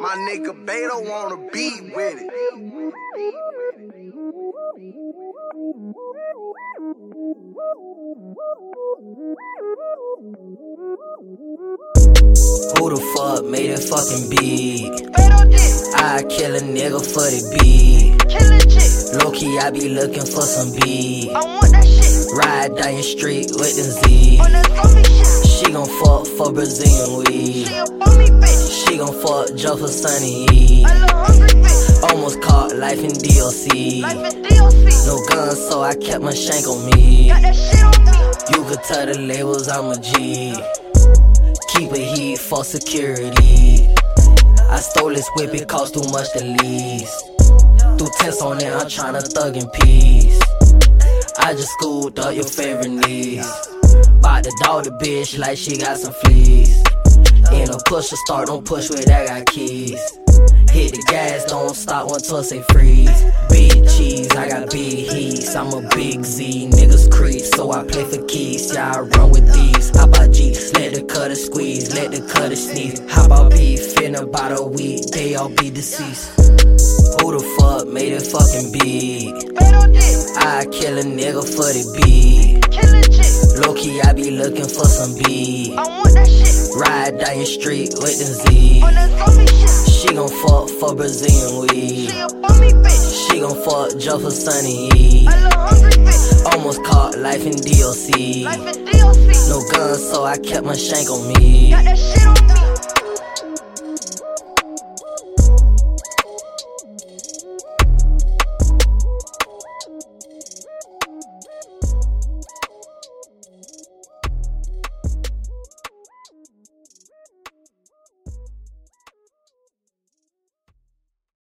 My nigga Beta wanna beat with it. Who the fuck made it fucking big? I kill a nigga for the beat. Low-key, I be looking for some beat. Ride down your street with them Z. She gon' fuck for Brazilian weed. She gon' fuck just for Sunny E. Almost caught life in DLC. No guns, so I kept my shank on me. You could tell the labels I'm a G. Keep a heat for security. I stole this whip, it cost too much to lease. Threw tents on it, I'm tryna thug in peace. I just schooled up your favorite niece. Bout to dog the bitch like she got some fleas. In a push or start, don't push with that got keys. Hit the gas, don't stop until say freeze. Big cheese, I got big heats. I'm a big Z, niggas creep, so I play for keys. Yeah, I run with thieves. How about G? Let the cutter squeeze, let the cutter sneeze. How about beef in about a week? They all be deceased. Who the fuck made it fucking big? I kill a nigga for the beat. Low-key, I be looking for some beat. Ride down your street with them Z. She gon' fuck for Brazilian weed. She gon' fuck just for Sunny E. Almost caught life in DLC. No guns, so I kept my shank on me.